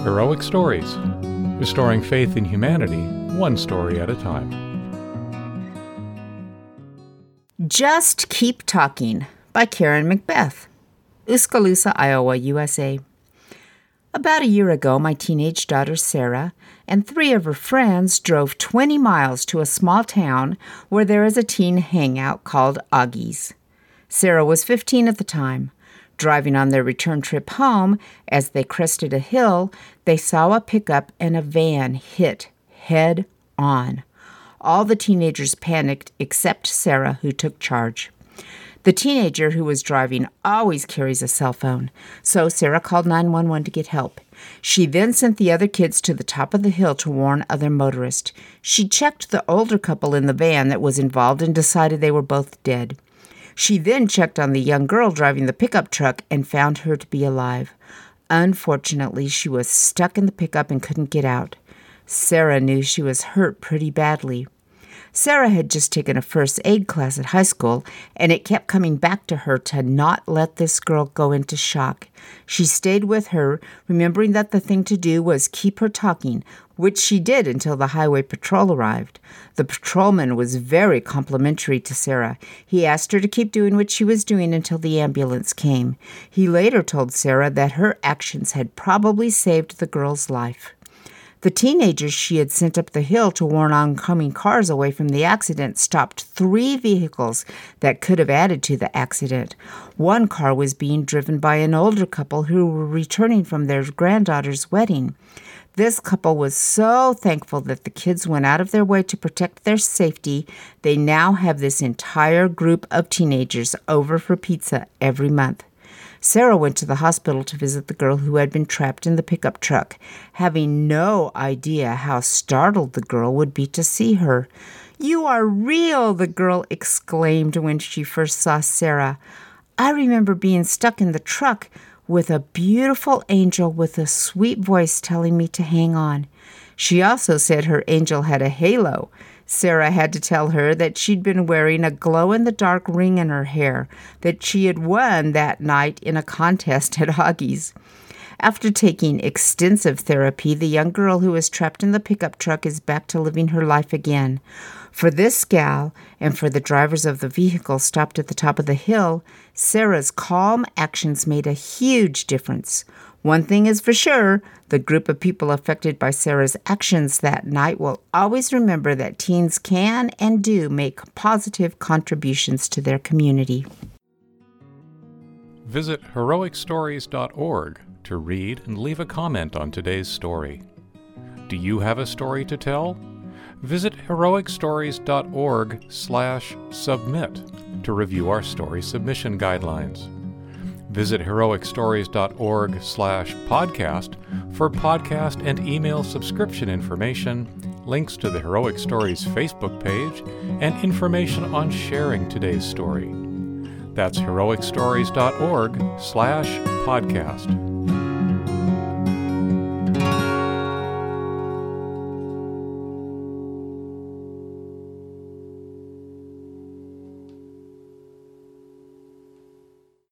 Heroic Stories, restoring faith in humanity, one story at a time. Just Keep Talking by Karen Macbeth, Oskaloosa, Iowa, USA. About a year ago, my teenage daughter Sarah and 3 of her friends drove 20 miles to a small town where there is a teen hangout called Augie's. Sarah was 15 at the time. Driving on their return trip home, as they crested a hill, they saw a pickup and a van hit head on. All the teenagers panicked except Sarah, who took charge. The teenager who was driving always carries a cell phone, so Sarah called 911 to get help. She then sent the other kids to the top of the hill to warn other motorists. She checked the older couple in the van that was involved and decided they were both dead. She then checked on the young girl driving the pickup truck and found her to be alive. Unfortunately, she was stuck in the pickup and couldn't get out. Sarah knew she was hurt pretty badly. Sarah had just taken a first aid class at high school, and it kept coming back to her to not let this girl go into shock. She stayed with her, remembering that the thing to do was keep her talking, which she did until the highway patrol arrived. The patrolman was very complimentary to Sarah. He asked her to keep doing what she was doing until the ambulance came. He later told Sarah that her actions had probably saved the girl's life. The teenagers she had sent up the hill to warn oncoming cars away from the accident stopped 3 vehicles that could have added to the accident. One car was being driven by an older couple who were returning from their granddaughter's wedding. This couple was so thankful that the kids went out of their way to protect their safety. They now have this entire group of teenagers over for pizza every month. Sarah went to the hospital to visit the girl who had been trapped in the pickup truck, having no idea how startled the girl would be to see her. "You are real," the girl exclaimed when she first saw Sarah. "I remember being stuck in the truck with a beautiful angel with a sweet voice telling me to hang on." She also said her angel had a halo. Sarah had to tell her that she'd been wearing a glow-in-the-dark ring in her hair that she had won that night in a contest at Augie's. After taking extensive therapy, the young girl who was trapped in the pickup truck is back to living her life again. For this gal, and for the drivers of the vehicle stopped at the top of the hill, Sarah's calm actions made a huge difference. One thing is for sure, the group of people affected by Sarah's actions that night will always remember that teens can and do make positive contributions to their community. Visit heroicstories.org to read and leave a comment on today's story. Do you have a story to tell? Visit heroicstories.org/submit to review our story submission guidelines. Visit heroicstories.org/podcast for podcast and email subscription information, links to the Heroic Stories Facebook page, and information on sharing today's story. That's heroicstories.org/podcast.